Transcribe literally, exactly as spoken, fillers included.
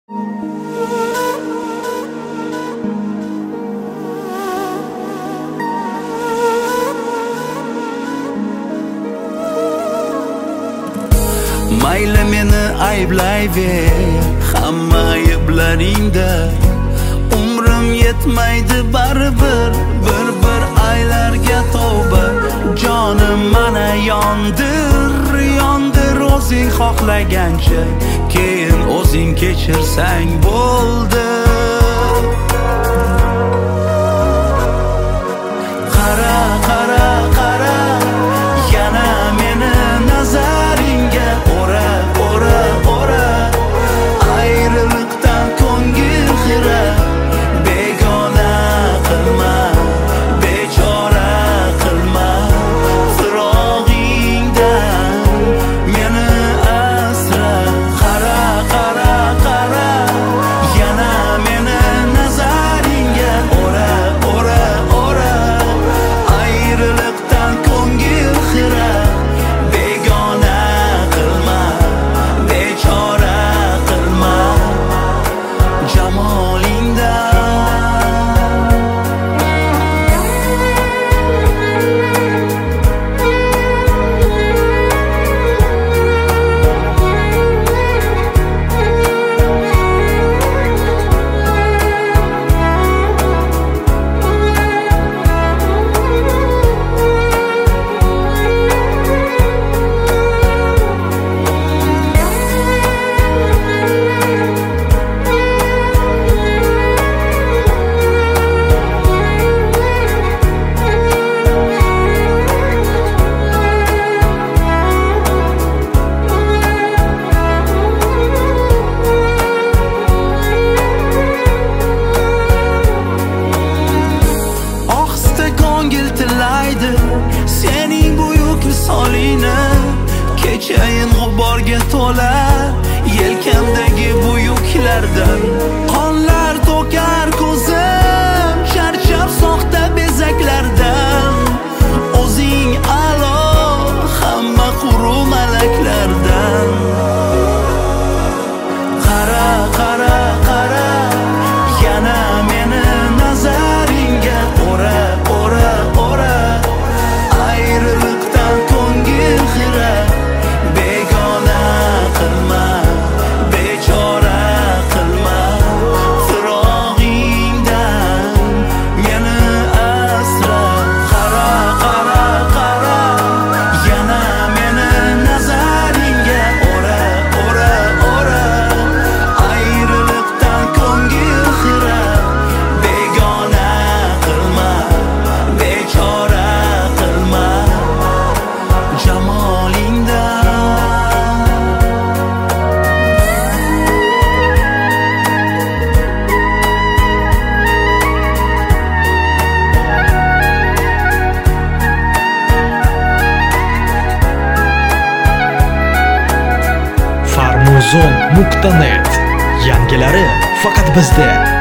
Mayli meni ayblayver, hamma ayblaringda. Umrim yetmaydi baribir, bir-bir aylarga tavba. Jonim mana yondir, yondir o'zing xohlagancha, keyin o'zing kechirsang bo'ldi. Qara, qara, qara, yana meni nazaringga ora, ora, ora. Ayriliqdan ko'ngil xira, begona qilma, bechora qilma. Firog'ingdan meni asra. Qara, qara, qara, yana meni nazaringga ora, ora, ora. Ayriliqdan ko'ngil xira, begona qilma, bechora qilma. Jamolingdan ko'ngil tilaydi sening buyuk misolingni. Kechayin g'uborga to'la yelkamdagi buyuklardan. Qonlar to'kar ko'zim, charchab soxta bezaklardan. O'zing a'lo, hamma quru malaklardan. Qara, qara, qara, yana meni nazaringga ora, ora, ora. Ayriliqdan ko'ngil xira, begona qilma, bechora qilma. Firog'ingdan meni asra. Qara, qara, qara, yana meni nazaringga ora, ora, ora. Ayriliqdan ko'ngil xira, begona qilma, bechora qilma. Jamolingdan farmuzon nuqta net yangilari faqat bizda.